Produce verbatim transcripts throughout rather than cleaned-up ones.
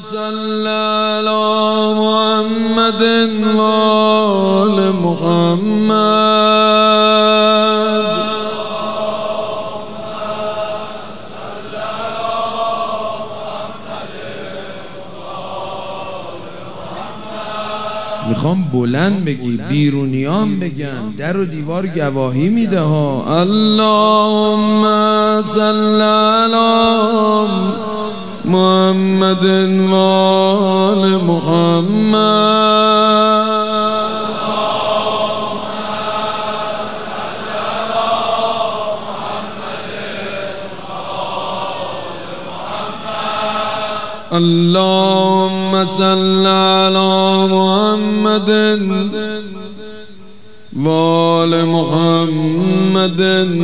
صل على محمد وآل محمد. میخوام بلند بگی، بیرونیان بگن، در و دیوار گواهی میده ها. اللهم صل علی محمد و آل محمد. اللهم صل على محمد وآل محمد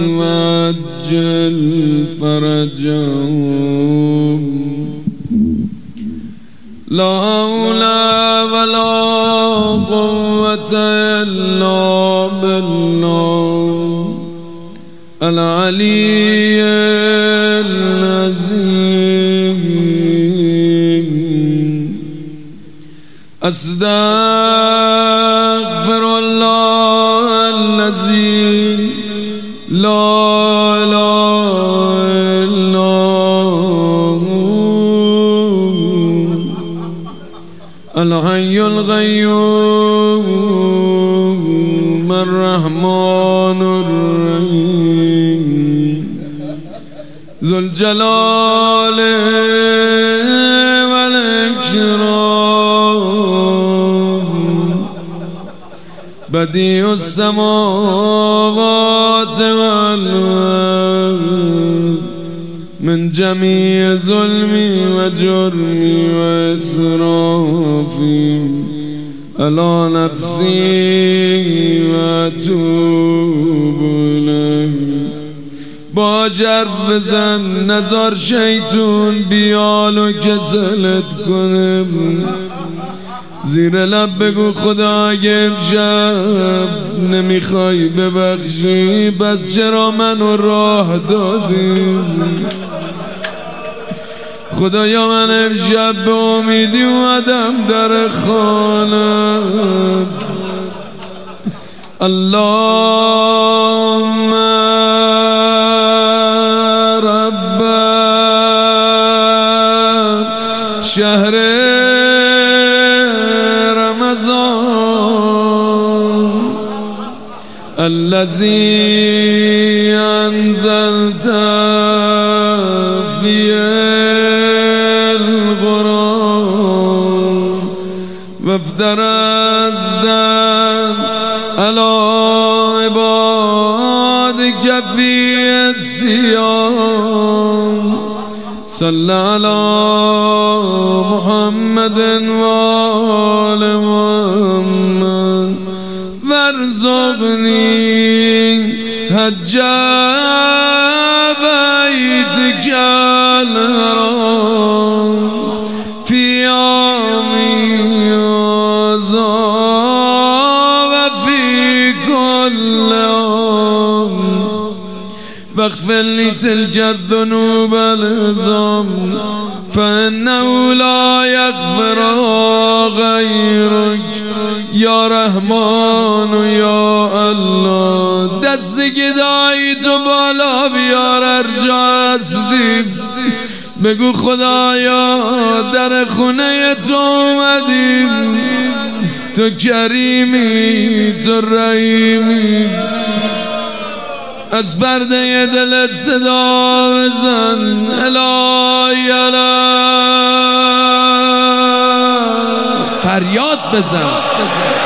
وعجل فرجهم. لا حول ولا قوة إلا بالله العلي العظيم. أستغفر الله الذي لا إله إلا هو الحي القيوم الرحمن الرحيم ذو الجلال والإكرام بديع السماوات والأرض من جميع ظلمي وجرمي وإسرافي على نفسي وأتوب إليه. با جرف بزن نظر شیطون بیالو کسلت کنم. زیر لب بگو خدا اگه امشب نمیخوای ببخشی بس چرا منو راه دادی. خدایا من امشب به امیدی اومدم در خانه. اللهم رب شهر رمضان الذي أنزلت فيه القرآن وافترضت على عبادك في الصيام. صل على محمد وآل محمد وارزقني حج بيتك الحرام في يومي هذا وفي كل يوم واغفر لي تلك الذنوب العظام فإنه لا يغفر غيرك یا رحمان و یا الله. دست گدایی تو بالا بیار هر جا هستی. بگو خدایا در خونه تو اومدیم، تو کریمی تو رحیمی. از پرده دلت صدا بزن الهی الهی فریاد بزن.